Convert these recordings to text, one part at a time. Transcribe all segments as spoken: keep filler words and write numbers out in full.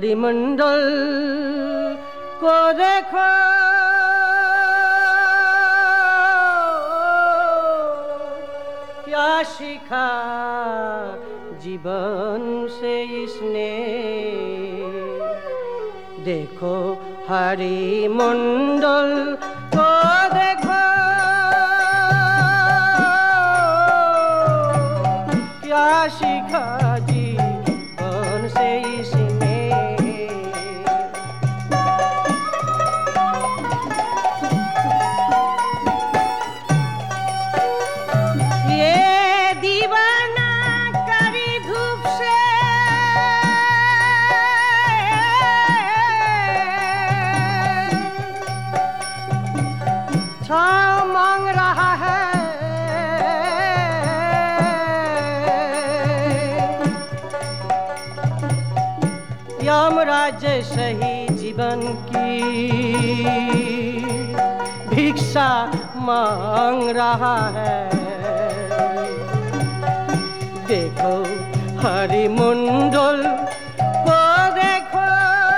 हरिमंडल को देखो, क्या सीखा जीवन से इसने। देखो हरिमंडल को देखो, क्या सीखा जीवन से इसने। ये दीवाना करी धूप से छाँव मांग रहा है, यमराज सही जीवन की भिक्षा मांग रहा है। देखो हरिमंडल को देखो,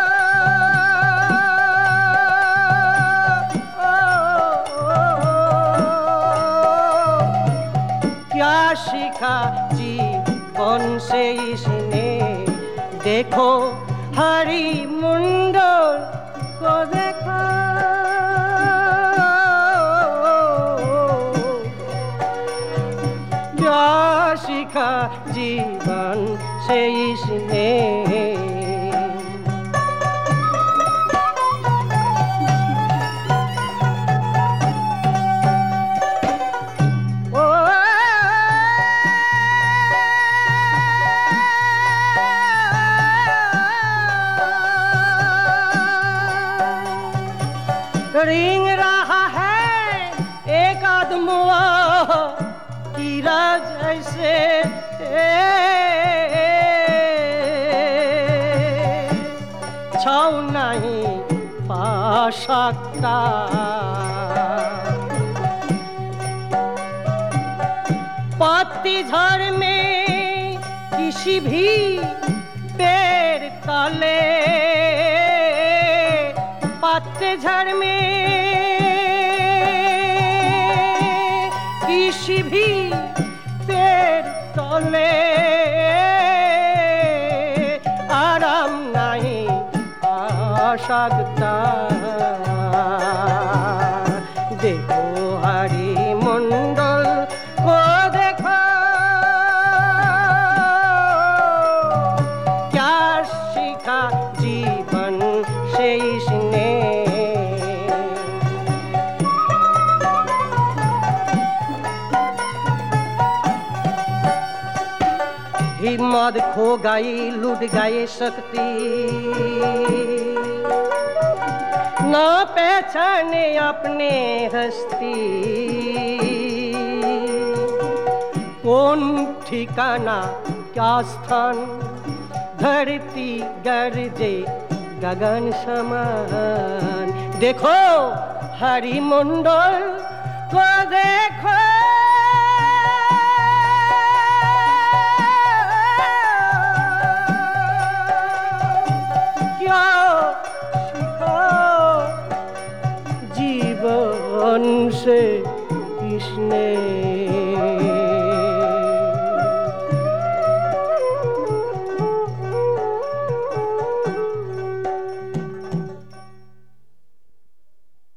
क्या सीखा जीवन से इसने। देखो हरिमंडल को देखो, क्या सीखा जीवन से इसने। रिंग रहा है एक आदमुआ की राज ऐसे, छाँव नहीं पा सकता। पतझड़ में किसी भी पेड़ तले, पतझड़ में किसी भी पेड़ तले आराम नहीं आ सकता। देखो हरिमंडल को देखो, क्या सीखा जीवन से इसने। हिम्मत खो गई, लुट गई शक्ति, न पहचाने अपने हस्ती। कौन ठिकाना क्या स्थान, धरती गरजे गगन समान। देखो हरिमंडल को देखो, क्या सीखा जीवन से इसने।